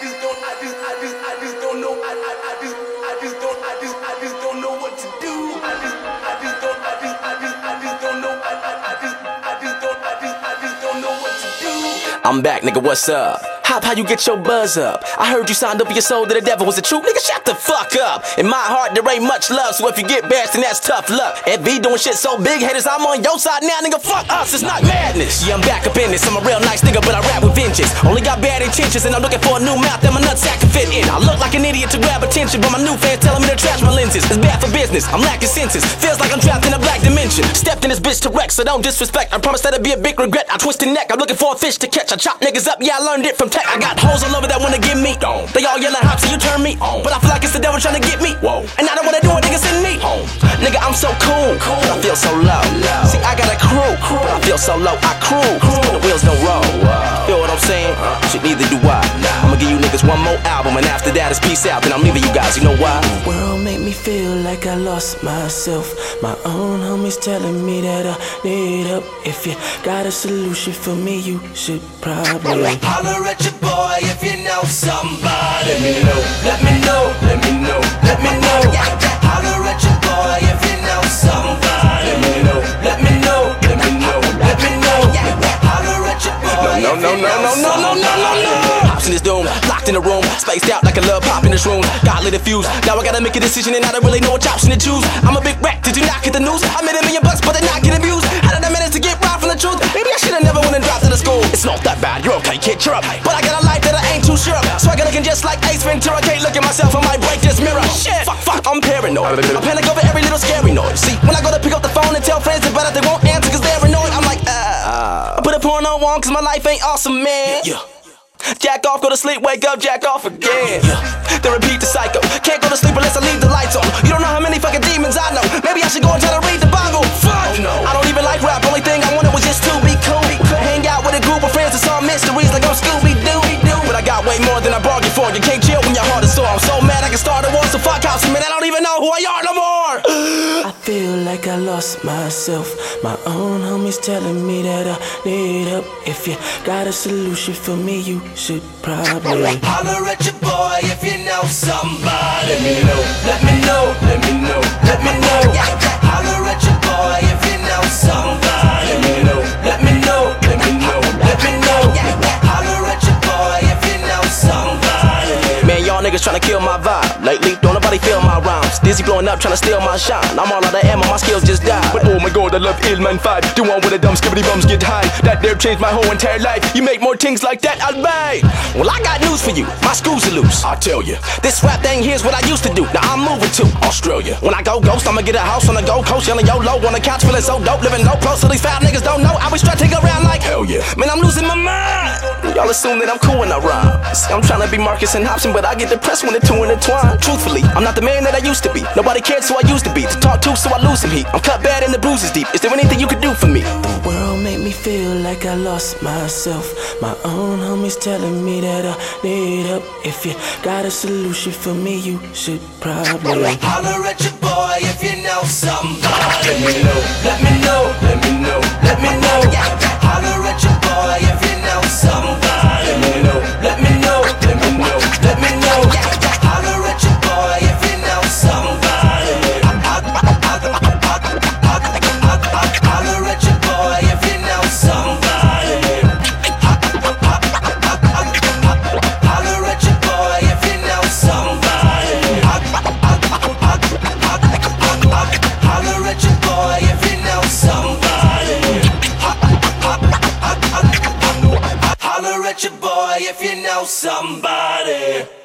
just don't know what to do. I just don't know what to do. I'm back, nigga, what's up? How you get your buzz up? I heard you signed up for your soul to the devil. Was it true? Nigga, shut the fuck up. In my heart, there ain't much love, so if you get bashed, then that's tough luck. FB doing shit so big, haters, I'm on your side now, nigga, fuck us, it's not madness. Yeah, I'm back up in this, I'm a real nice nigga, but I rap with vengeance. Only got bad intentions, and I'm looking for a new mouth that my nutsack can fit in. I look like an idiot to grab attention, but my new fans telling me to trash my lenses. It's bad for business, I'm lacking senses. Feels like I'm trapped in a black dimension. Stepped in this bitch to wreck, so don't disrespect. I promise that'll be a big regret. I twist the neck, I'm looking for a fish to catch. I chop niggas up, yeah, I learned it from tech. I got hoes all over that wanna get me. They all yelling hops, so you turn me on. But I feel like it's the devil trying to get me. Whoa. And I don't wanna do it, niggas send me home. Nigga, I'm so cool, but I feel so low. See, I got a crew, but I feel so low. I cruise, but the wheels don't roll. Feel what I'm saying? Shit, neither do I. I'ma give you niggas one more album, and after that it's peace out. Then I'm leaving you guys, you know why? The world make me feel like I lost myself. My own homies telling me that I need help. If you got a solution for me, you should probably holler at your boy if you know somebody. Let me know, let me know, let me know, let me know. Holler at your boy if you know somebody. Let me know, let me know, let me know, let me know. Holler at your boy. No. Hops in this doom, locked in a room, spaced out like a love pop in this room. God lit a fuse, now I gotta make a decision and I don't really know what option to choose. I'm a big wreck, did you not get the news? I made $1 million, but they're not getting views. How did I manage to get robbed from the truth? Maybe I should've never went and dropped out of school. It's not that bad, you're okay, kid, cheer up. But I got a life that I ain't too sure of. Swagger looking just like Ace Ventura. Can't look at myself, I might break this mirror. Shit, fuck, I'm paranoid. I panic over every little scary noise. See, when I go to pick up the phone and tell friends about it, they won't answer cause they're annoyed. I'm like, I put a porno on cause my life ain't awesome, man. Jack off, go to sleep, wake up, jack off again. Then repeat the cycle. Can't go to sleep unless I leave the lights on. You don't know how many fucking demons I know. Maybe I should go and try to read the Bible. Fuck, I don't even like rap. Only thing I wanted was just to be cool. Hang out with a group of friends and solve mysteries like I'm Scooby-Doo. But I got way more than I bargained for. You can't chill when your heart is sore. I'm so mad I can start a war. So fuck house, man, I don't even know who I are no more. I feel like I lost myself. My own homies telling me that I need help. If you got a solution for me, you should probably holler at your boy if you know somebody. Let me know, let me know, let me know, let me know. Holler at your boy if you know somebody. Let me know, let me know, let me know, let me know. Holler at your boy if you know somebody. Man, y'all niggas tryna kill my vibe. Lately, don't nobody feel my rhymes. Dizzy blowing up, tryna steal my shine. I'm all out of ammo, my skills just died. But oh my god, I love Illman 5. The one with the dumb skibbity bums get high. That there changed my whole entire life. You make more things like that, I'll buy. Well, I got news for you, my screws are loose. I'll tell you, this rap thing here's what I used to do. Now I'm moving to Australia. When I go ghost, I'ma get a house on the Gold Coast. Yelling YOLO on the couch, feeling so dope. Living low close, so these foul niggas don't know. I was strutting around like hell yeah. Man, I'm losing my mind. Y'all assume that I'm cool when I rhyme. See, I'm trying to be Marcus and Hobson, but I get depressed when the two intertwine. Truthfully, I'm not the man that I used to be. Nobody cared, so I used to be. To talk to, so I lose some heat. I'm cut bad and the bruises deep. Is there anything you could do for me? The world made me feel like I lost myself. My own homies telling me that I need help. If you got a solution for me, you should probably holler at your boy if you know somebody. Let me know, let me know, let me know, let me know. Holler at your boy if you know somebody. Let me know, let me know, let me know, let me know. Holler at your boy if you know somebody. Holler at your boy if you know somebody. Holler at your boy if you know somebody. Holler at your boy if you know somebody. Holler at your boy if you know somebody.